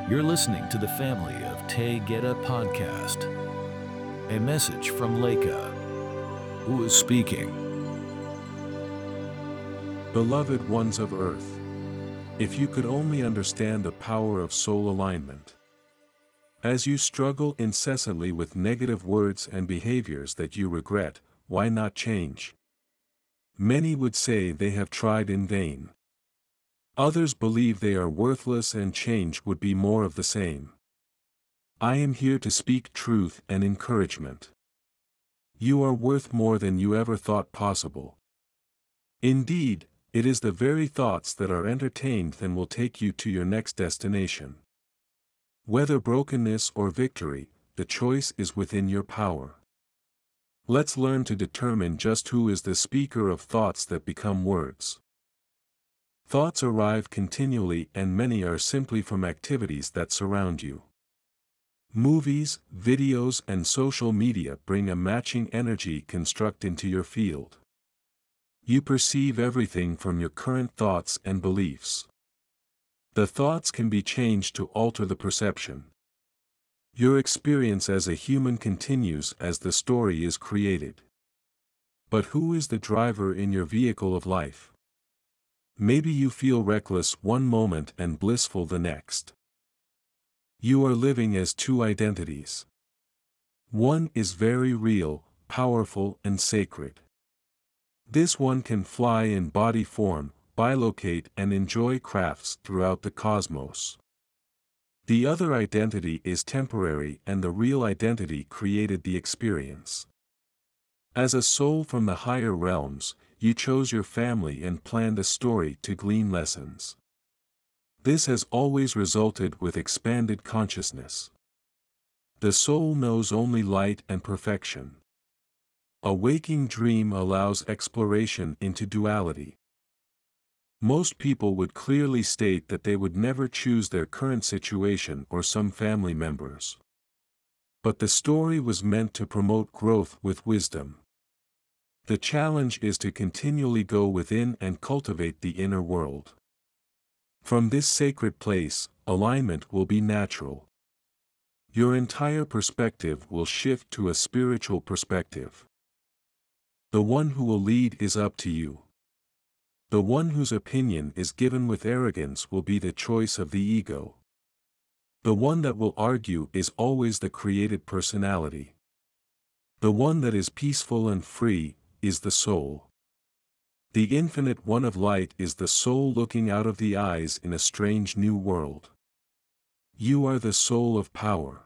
You're listening to the Family of Tay Geta podcast. A message from Leica, who is speaking. Beloved ones of Earth, if you could only understand the power of soul alignment. As you struggle incessantly with negative words and behaviors that you regret, why not change? Many would say they have tried in vain. Others believe they are worthless and change would be more of the same. I am here to speak truth and encouragement. You are worth more than you ever thought possible. Indeed, it is the very thoughts that are entertained that will take you to your next destination. Whether brokenness or victory, the choice is within your power. Let's learn to determine just who is the speaker of thoughts that become words. Thoughts arrive continually, and many are simply from activities that surround you. Movies, videos, and social media bring a matching energy construct into your field. You perceive everything from your current thoughts and beliefs. The thoughts can be changed to alter the perception. Your experience as a human continues as the story is created. But who is the driver in your vehicle of life? Maybe you feel reckless one moment and blissful the next. You are living as two identities. One is very real, powerful, and sacred. This one can fly in body form, bilocate, and enjoy crafts throughout the cosmos. The other identity is temporary, and the real identity created the experience. As a soul from the higher realms, you chose your family and planned a story to glean lessons. This has always resulted with expanded consciousness. The soul knows only light and perfection. A waking dream allows exploration into duality. Most people would clearly state that they would never choose their current situation or some family members. But the story was meant to promote growth with wisdom. The challenge is to continually go within and cultivate the inner world. From this sacred place, alignment will be natural. Your entire perspective will shift to a spiritual perspective. The one who will lead is up to you. The one whose opinion is given with arrogance will be the choice of the ego. The one that will argue is always the created personality. The one that is peaceful and free is the soul. The infinite one of light is the soul looking out of the eyes in a strange new world. You are the soul of power.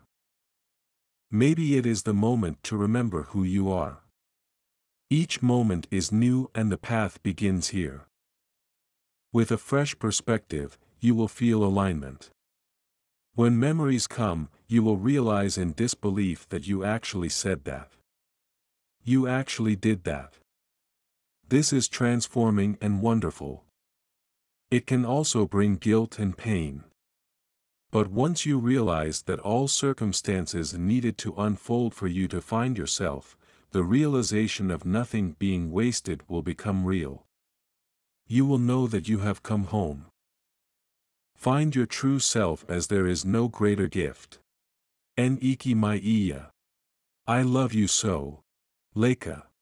Maybe it is the moment to remember who you are. Each moment is new and the path begins here. With a fresh perspective, you will feel alignment. When memories come, you will realize in disbelief that you actually said that. You actually did that. This is transforming and wonderful. It can also bring guilt and pain. But once you realize that all circumstances needed to unfold for you to find yourself, the realization of nothing being wasted will become real. You will know that you have come home. Find your true self, as there is no greater gift. En iki mai iya. I love you so. Leica.